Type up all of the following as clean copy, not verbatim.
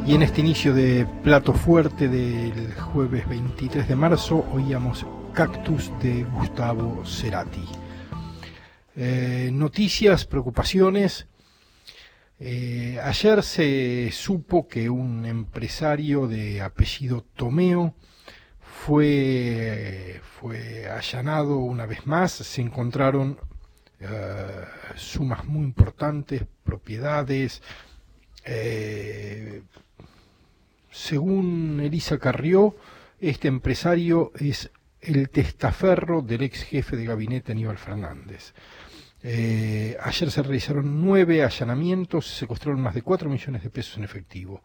Y en este inicio de Plato Fuerte del jueves 23 de marzo oíamos Cactus de Gustavo Cerati. Noticias, preocupaciones. Ayer se supo que un empresario de apellido Tomeo fue allanado una vez más. Se encontraron sumas muy importantes, propiedades. Según Elisa Carrió, este empresario es el testaferro del ex jefe de gabinete Aníbal Fernández. Ayer se realizaron 9 allanamientos, se secuestraron más de 4 millones de pesos en efectivo.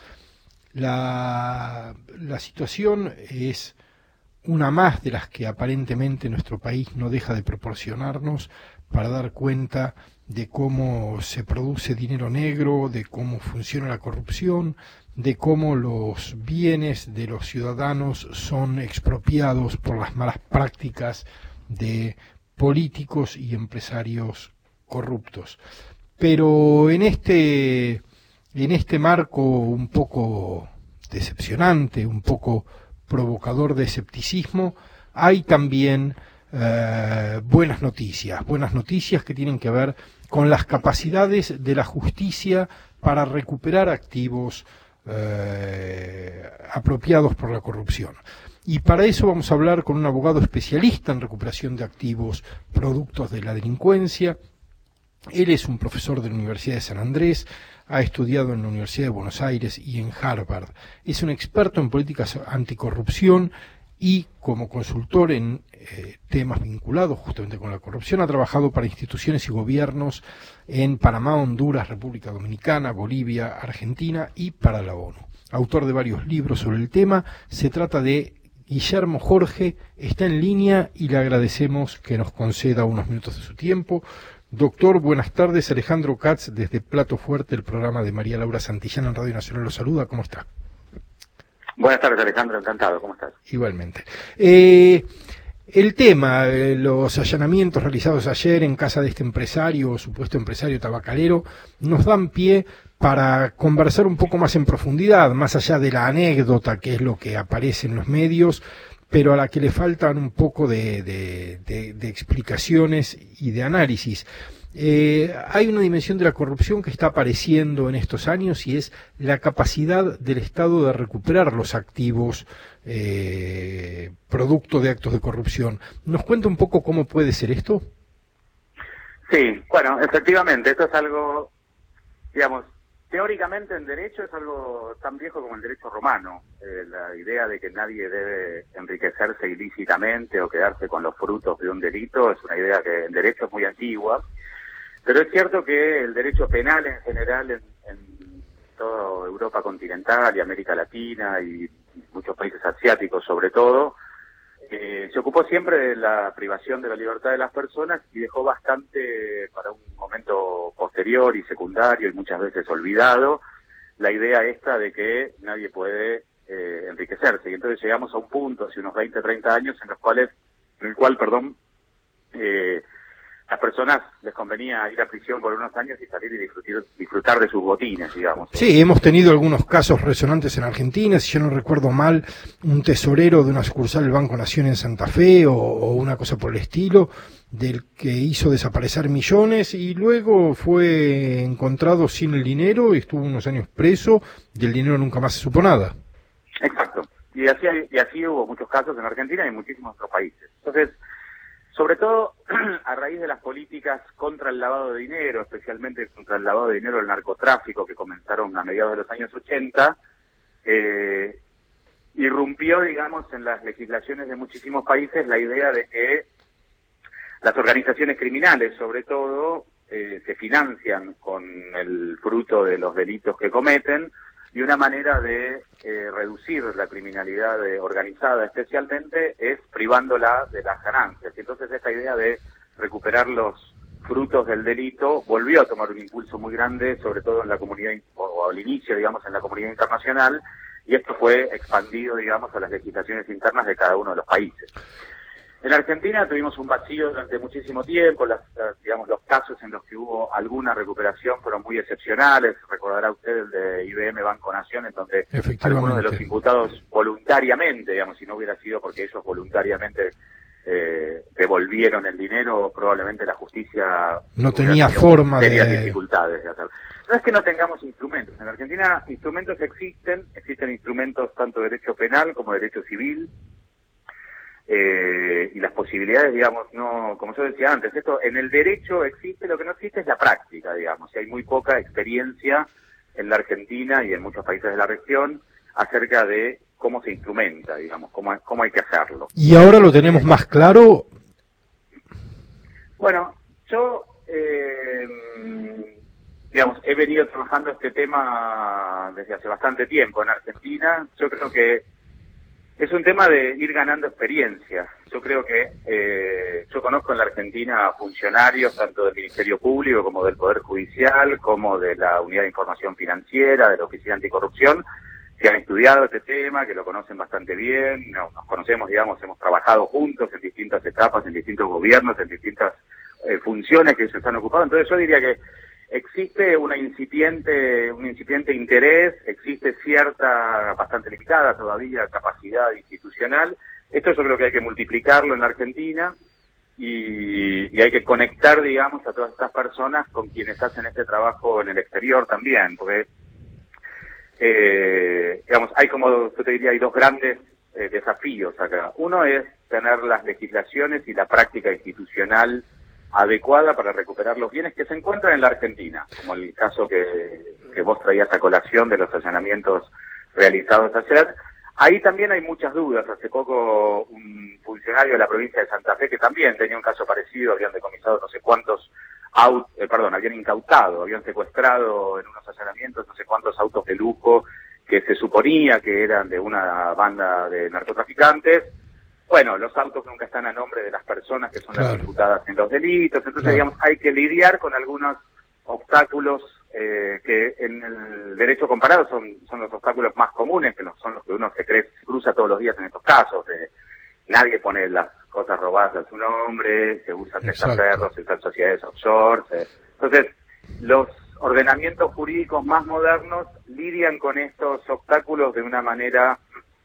La situación es una más de las que aparentemente nuestro país no deja de proporcionarnos para dar cuenta de cómo se produce dinero negro, de cómo funciona la corrupción, de cómo los bienes de los ciudadanos son expropiados por las malas prácticas de políticos y empresarios corruptos. Pero en este marco un poco decepcionante, un poco provocador de escepticismo, hay también buenas noticias que tienen que ver con las capacidades de la justicia para recuperar activos apropiados por la corrupción. Y para eso vamos a hablar con un abogado especialista en recuperación de activos productos de la delincuencia. Él es un profesor de la Universidad de San Andrés, ha estudiado en la Universidad de Buenos Aires y en Harvard. Es un experto en políticas anticorrupción y como consultor en temas vinculados justamente con la corrupción ha trabajado para instituciones y gobiernos en Panamá, Honduras, República Dominicana, Bolivia, Argentina y para la ONU. Autor de varios libros sobre el tema, se trata de Guillermo Jorge, está en línea y le agradecemos que nos conceda unos minutos de su tiempo. Doctor, buenas tardes. Alejandro Katz, desde Plato Fuerte, el programa de María Laura Santillana en Radio Nacional, lo saluda. ¿Cómo está? Buenas tardes, Alejandro. Encantado. ¿Cómo estás? Igualmente. El tema, los allanamientos realizados ayer en casa de este empresario, supuesto empresario tabacalero, nos dan pie para conversar un poco más en profundidad, más allá de la anécdota, que es lo que aparece en los medios, pero a la que le faltan un poco de explicaciones y de análisis. Hay una dimensión de la corrupción que está apareciendo en estos años y es la capacidad del Estado de recuperar los activos producto de actos de corrupción. ¿Nos cuenta un poco cómo puede ser esto? Sí, bueno, efectivamente, esto es algo, digamos, teóricamente en derecho es algo tan viejo como el derecho romano. La idea de que nadie debe enriquecerse ilícitamente o quedarse con los frutos de un delito es una idea que en derecho es muy antigua. Pero es cierto que el derecho penal en general en toda Europa continental y América Latina y muchos países asiáticos sobre todo, se ocupó siempre de la privación de la libertad de las personas y dejó bastante para un momento posterior y secundario y muchas veces olvidado la idea esta de que nadie puede enriquecerse. Y entonces llegamos a un punto, hace unos 20, 30 años, en el cual las personas les convenía ir a prisión por unos años y salir y disfrutar de sus botines, digamos. Sí, hemos tenido algunos casos resonantes en Argentina, si yo no recuerdo mal, un tesorero de una sucursal del Banco Nación en Santa Fe o una cosa por el estilo, del que hizo desaparecer millones y luego fue encontrado sin el dinero y estuvo unos años preso y el dinero nunca más se supo nada. Exacto, y así hubo muchos casos en Argentina y en muchísimos otros países. Entonces, sobre todo a raíz de las políticas contra el lavado de dinero, especialmente contra el lavado de dinero del narcotráfico que comenzaron a mediados de los años 80, irrumpió, digamos, en las legislaciones de muchísimos países la idea de que las organizaciones criminales, sobre todo, se financian con el fruto de los delitos que cometen, y una manera de reducir la criminalidad organizada especialmente es privándola de las ganancias. Y entonces esta idea de recuperar los frutos del delito volvió a tomar un impulso muy grande, sobre todo en la comunidad, o al inicio, digamos, en la comunidad internacional, y esto fue expandido, digamos, a las legislaciones internas de cada uno de los países. En Argentina tuvimos un vacío durante muchísimo tiempo, los casos en los que hubo alguna recuperación fueron muy excepcionales. recordará usted el de IBM Banco Nación, en donde Efectivamente. algunos de los imputados voluntariamente, digamos, si no hubiera sido porque ellos voluntariamente devolvieron el dinero, probablemente la justicia no tenía forma serias de dificultades de hacerlo. No es que no tengamos instrumentos. En Argentina instrumentos existen instrumentos tanto de derecho penal como de derecho civil, y las posibilidades, digamos, no, como yo decía antes, esto en el derecho existe, lo que no existe es la práctica, digamos, y hay muy poca experiencia en la Argentina y en muchos países de la región acerca de cómo se instrumenta, digamos, cómo hay que hacerlo. ¿Y ahora lo tenemos más claro? Bueno, yo, digamos, he venido trabajando este tema desde hace bastante tiempo en Argentina. Yo creo que es un tema de ir ganando experiencia. Yo creo que yo conozco en la Argentina funcionarios tanto del Ministerio Público como del Poder Judicial, como de la Unidad de Información Financiera, de la Oficina Anticorrupción, que han estudiado este tema, que lo conocen bastante bien, nos conocemos, digamos, hemos trabajado juntos en distintas etapas, en distintos gobiernos, en distintas funciones que ellos están ocupando. Entonces yo diría que existe un incipiente interés, existe cierta, bastante limitada todavía, capacidad institucional. Esto yo creo que hay que multiplicarlo en la Argentina y hay que conectar, digamos, a todas estas personas con quienes hacen este trabajo en el exterior también, porque digamos, hay como, yo te diría, hay dos grandes desafíos acá. Uno es tener las legislaciones y la práctica institucional adecuada para recuperar los bienes que se encuentran en la Argentina, como el caso que vos traías a colación de los allanamientos realizados ayer. Ahí también hay muchas dudas. Hace poco un funcionario de la provincia de Santa Fe, que también tenía un caso parecido, habían decomisado no sé cuántos habían incautado, habían secuestrado en unos allanamientos no sé cuántos autos de lujo que se suponía que eran de una banda de narcotraficantes. Bueno, los autos nunca están a nombre de las personas que son las imputadas en los delitos, entonces digamos hay que lidiar con algunos obstáculos que en el derecho comparado son los obstáculos más comunes, que son los que uno se cruza todos los días en estos casos. Nadie pone las cosas robadas a su nombre, se usan testaferros, se usan sociedades offshore. Entonces, los ordenamientos jurídicos más modernos lidian con estos obstáculos de una manera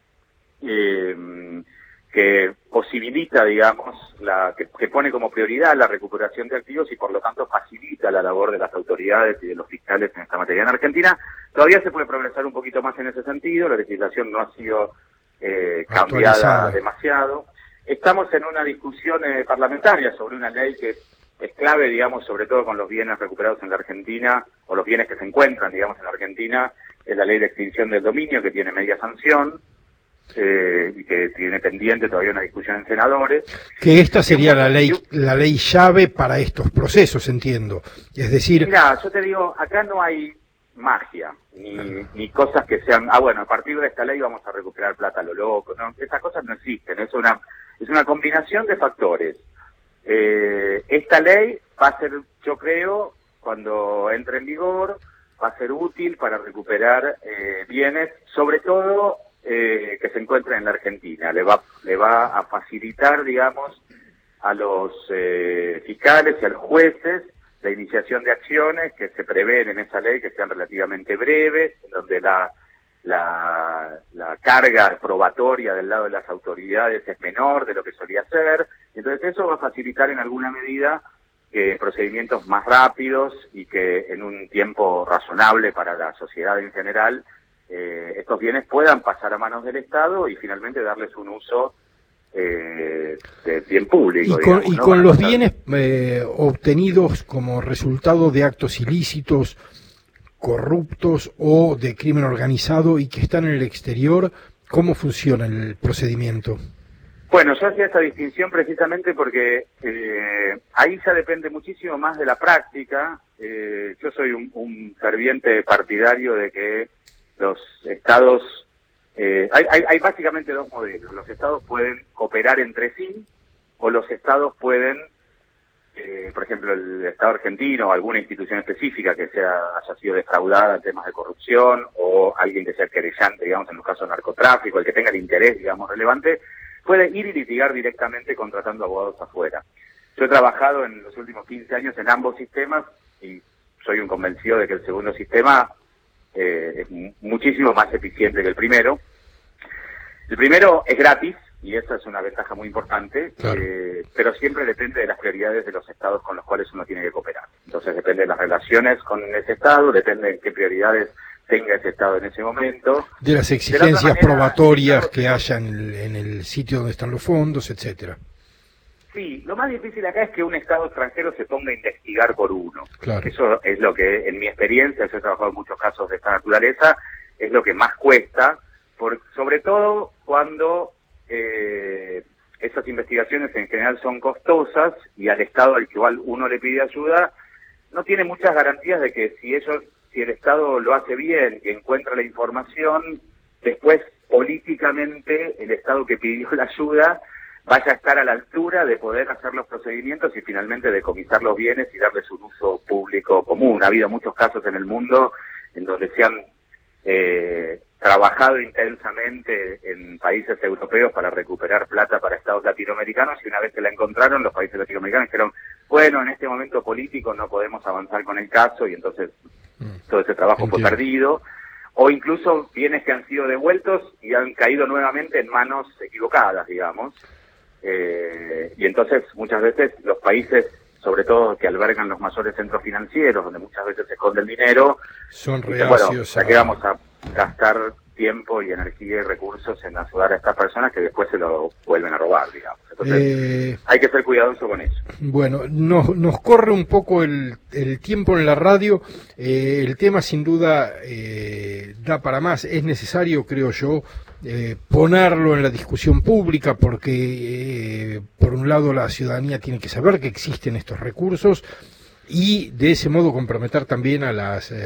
que posibilita, digamos, que pone como prioridad la recuperación de activos y por lo tanto facilita la labor de las autoridades y de los fiscales en esta materia. En Argentina todavía se puede progresar un poquito más en ese sentido, la legislación no ha sido cambiada demasiado. Estamos en una discusión parlamentaria sobre una ley que es clave, digamos, sobre todo con los bienes recuperados en la Argentina, o los bienes que se encuentran, digamos, en la Argentina, es la ley de extinción del dominio, que tiene media sanción, y que tiene pendiente todavía una discusión en senadores. Que esta sería la ley llave para estos procesos, entiendo. Es decir... Mira, yo te digo, acá no hay magia, ni cosas que sean, bueno, a partir de esta ley vamos a recuperar plata a lo loco, no, esas cosas no existen, es una combinación de factores. Esta ley va a ser, yo creo, cuando entre en vigor, va a ser útil para recuperar bienes, sobre todo que se encuentren en la Argentina. Le va a facilitar, digamos, a los fiscales y a los jueces la iniciación de acciones que se prevén en esa ley, que sean relativamente breves, donde la carga probatoria del lado de las autoridades es menor de lo que solía ser. Entonces eso va a facilitar en alguna medida que procedimientos más rápidos y que en un tiempo razonable para la sociedad en general estos bienes puedan pasar a manos del Estado y finalmente darles un uso de bien público. Y con los bienes obtenidos como resultado de actos ilícitos, corruptos o de crimen organizado y que están en el exterior, ¿cómo funciona el procedimiento? Bueno, yo hacía esa distinción precisamente porque ahí ya depende muchísimo más de la práctica. Yo soy un ferviente partidario de que los estados... hay básicamente dos modelos. Los estados pueden cooperar entre sí o los estados pueden... por ejemplo, el Estado argentino o alguna institución específica que haya sido defraudada en temas de corrupción o alguien que sea querellante, digamos, en los casos de narcotráfico, el que tenga el interés, digamos, relevante, puede ir y litigar directamente contratando abogados afuera. Yo he trabajado en los últimos 15 años en ambos sistemas y soy un convencido de que el segundo sistema es muchísimo más eficiente que el primero. El primero es gratis, y esa es una ventaja muy importante, claro. Pero siempre depende de las prioridades de los estados con los cuales uno tiene que cooperar. Entonces depende de las relaciones con ese estado, depende de qué prioridades tenga ese estado en ese momento. De las exigencias probatorias que haya en el sitio donde están los fondos, etcétera. Sí, lo más difícil acá es que un estado extranjero se ponga a investigar por uno. Claro. Eso es lo que, en mi experiencia, yo he trabajado en muchos casos de esta naturaleza, es lo que más cuesta, sobre todo cuando esas investigaciones en general son costosas y al estado al cual uno le pide ayuda no tiene muchas garantías de que si el estado lo hace bien y encuentra la información, después políticamente el estado que pidió la ayuda vaya a estar a la altura de poder hacer los procedimientos y finalmente decomisar los bienes y darles un uso público común. Ha habido muchos casos en el mundo en donde se han trabajado intensamente en países europeos para recuperar plata para estados latinoamericanos, y una vez que la encontraron, los países latinoamericanos dijeron, bueno, en este momento político no podemos avanzar con el caso, y entonces todo ese trabajo fue perdido. O incluso bienes que han sido devueltos y han caído nuevamente en manos equivocadas, digamos. Y entonces muchas veces los países, sobre todo que albergan los mayores centros financieros, donde muchas veces se esconde el dinero, son reacios. Bueno, ¿a qué vamos a gastar tiempo y energía y recursos en ayudar a estas personas que después se lo vuelven a robar, digamos? Entonces hay que ser cuidadoso con eso. Bueno, nos corre un poco el tiempo en la radio. El tema sin duda da para más. Es necesario, creo yo, ponerlo en la discusión pública porque por un lado la ciudadanía tiene que saber que existen estos recursos y de ese modo comprometer también a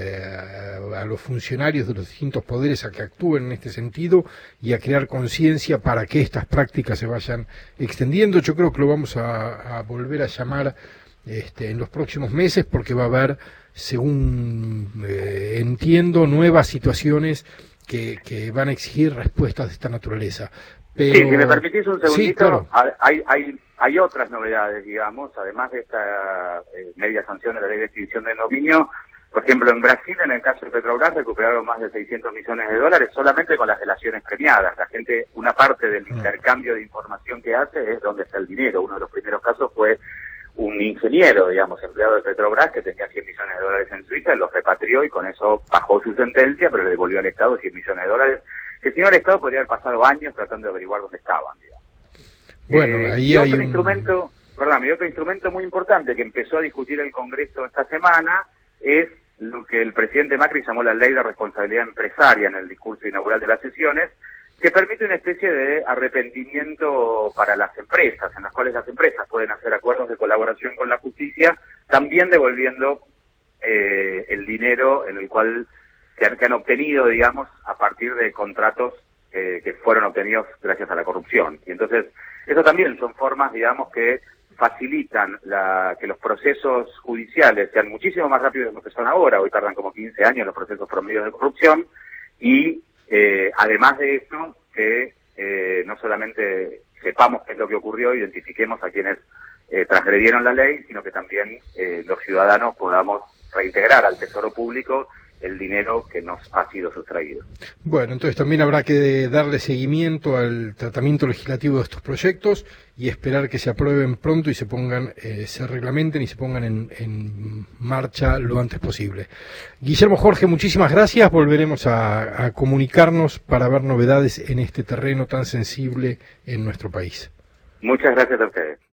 los funcionarios de los distintos poderes a que actúen en este sentido y a crear conciencia para que estas prácticas se vayan extendiendo. Yo creo que lo vamos a volver a llamar en los próximos meses porque va a haber, según entiendo, nuevas situaciones que van a exigir respuestas de esta naturaleza. Pero... Sí, si me permitís un segundito, sí, claro. Hay otras novedades, digamos, además de esta media sanción de la ley de extinción del dominio. Por ejemplo, en Brasil, en el caso de Petrobras, recuperaron más de 600 millones de dólares solamente con las delaciones premiadas. La gente, una parte del intercambio de información que hace es dónde está el dinero. Uno de los primeros casos fue un ingeniero, digamos, empleado de Petrobras, que tenía 100 millones de dólares en Suiza, los repatrió y con eso bajó su sentencia, pero le devolvió al Estado 100 millones de dólares, que si no el Estado podría haber pasado años tratando de averiguar dónde estaban, digamos. Bueno, ahí hay otro instrumento muy importante que empezó a discutir el Congreso esta semana es lo que el presidente Macri llamó la ley de responsabilidad empresaria en el discurso inaugural de las sesiones, que permite una especie de arrepentimiento para las empresas, en las cuales las empresas pueden hacer acuerdos de colaboración con la justicia, también devolviendo el dinero en el cual que han obtenido, digamos, a partir de contratos que fueron obtenidos gracias a la corrupción. Y entonces, eso también son formas, digamos, que facilitan que los procesos judiciales sean muchísimo más rápidos de lo que son ahora. Hoy tardan como 15 años los procesos promedios de corrupción y además de eso, que no solamente sepamos qué es lo que ocurrió, identifiquemos a quienes transgredieron la ley, sino que también los ciudadanos podamos reintegrar al tesoro público el dinero que nos ha sido sustraído. Bueno, entonces también habrá que darle seguimiento al tratamiento legislativo de estos proyectos y esperar que se aprueben pronto y se reglamenten y se pongan en marcha lo antes posible. Guillermo Jorge, muchísimas gracias. Volveremos a comunicarnos para ver novedades en este terreno tan sensible en nuestro país. Muchas gracias a ustedes.